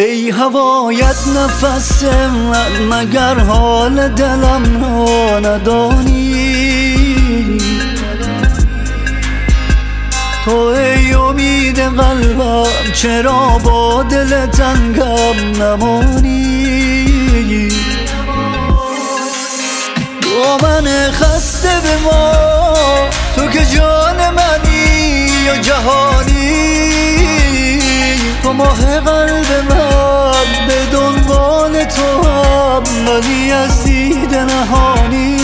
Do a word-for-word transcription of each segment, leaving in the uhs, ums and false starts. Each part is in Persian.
ای هوایت نفس من، مگر حال دلم را ندانی؟ تو ای امید قلبم، چرا با دل تنگم نمانی؟ با من خسته به ما، تو که جان منی یا جهانی؟ تو ماه قلب من، به دنبال تو هم، ولی از دید نهانی.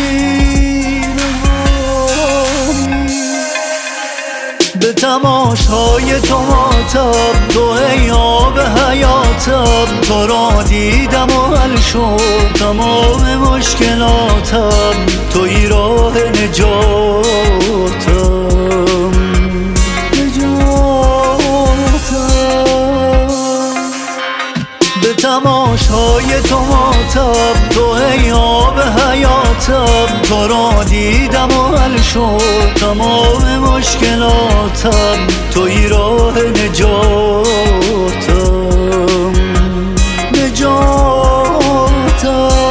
به تماشای تو ماتم، تو ای آب حیاتم، تو را دیدم و حل شد تمام مشکلاتم، توی راه نجاتم. به تماشای تو ماتم، تو ای آب حیاتم، تو را دیدم و حل شد تمام مشکلاتم، توی راه نجاتم. نجاتم.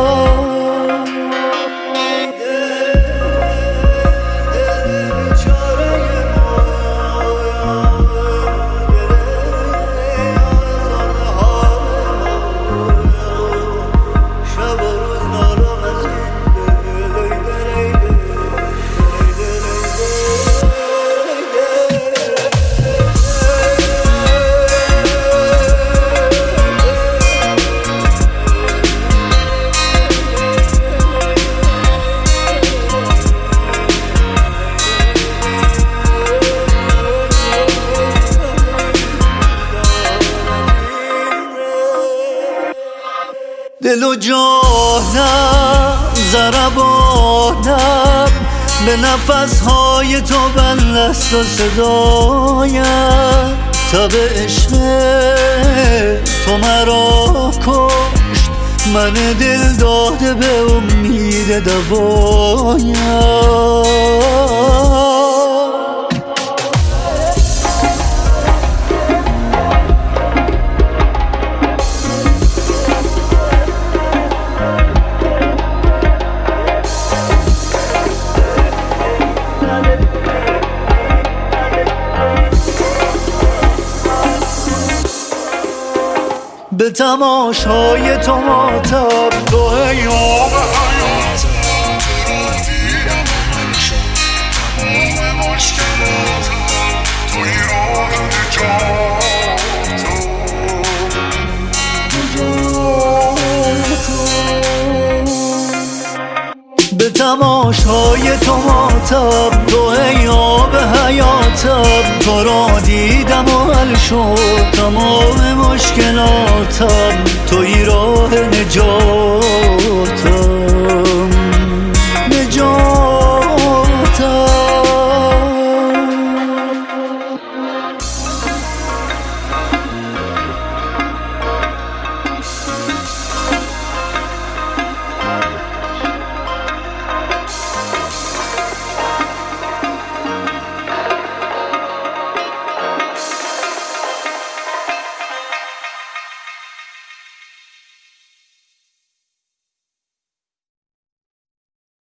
دل و جانم، ضربانم، به نفسهای تو بند است و صدایم. تب عشق تو مرا کشت، من دل داده به امید دوایم. به تماشای تو ماتم، تو ای آب حیاتم، تو را دیدم و حل شد تمام مشکلاتم، توی راه نجاتم. به تماشای تو ماتم، تو ای آب حیاتم، تو را دیدم و حل شد تمام مشکلاتم، توی راه نجاتم.